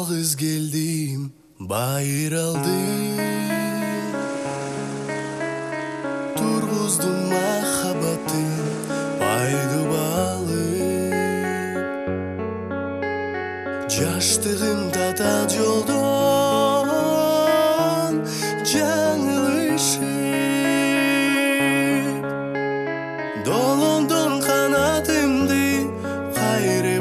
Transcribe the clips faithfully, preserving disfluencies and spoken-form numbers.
жалгыз келдим, байыралдым. Тургуздум махаббатын пайду балып. Жаштыгым татал жолдон жаңылышып. Долондон канатымды кайрып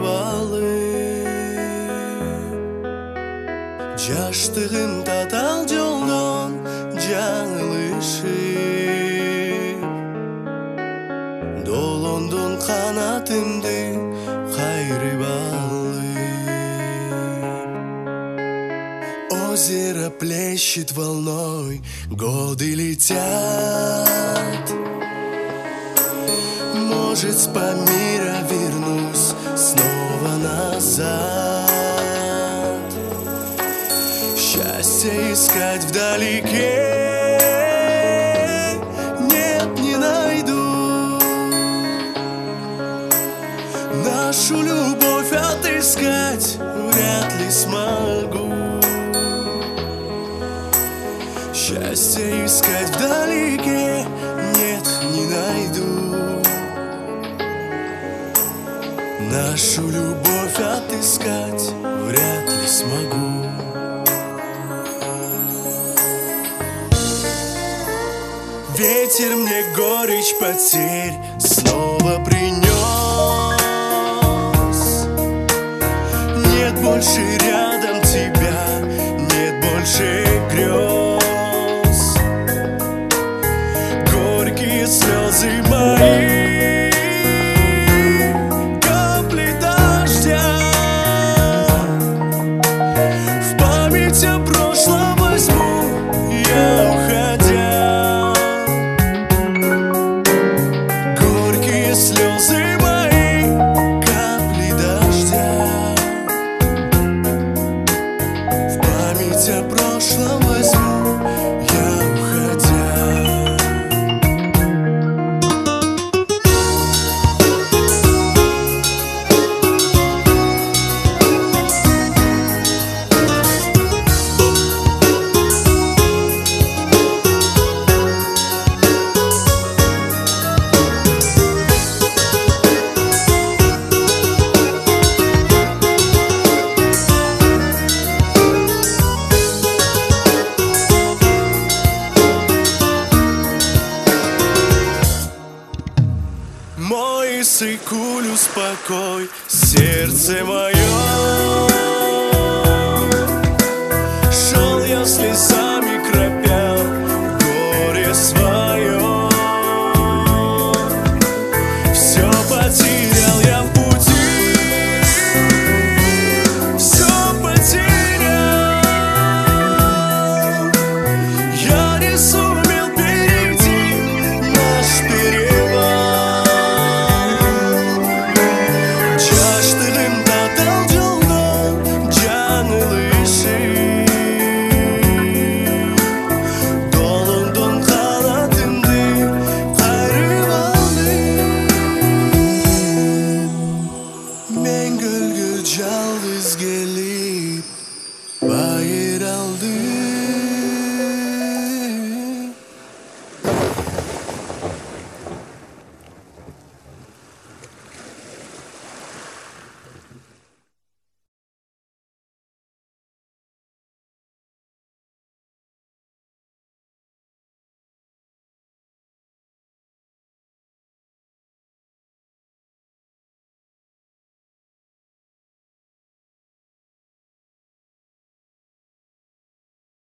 алып. Жаштыгым татал жолдон жаңылышып. Долондон канатымды кайрып алып. Озеро плещет волной, годы летят. Может, с Памира вернусь снова назад. Счастье искать вдалеке нет, не найду. Нашу любовь отыскать вряд ли смогу. Счастье искать вдалеке нет, не найду. Нашу любовь отыскать вряд ли смогу. Ветер мне горечь потерь снова принес. Нет больше рядом тебя, нет больше грез. Горькие слезы мои, капли дождя. В память о прошлом возьму я, уходя. Горькие слезы мои, капли дождя. В память о прошлом возьму я, уходя. Мой сыкуль, успокой сердце мое. Шел я слезами кропя горе свое. Все потерял я в пути, все потерял. Я не сумел перейти наш перевал. Жалгыз келдим.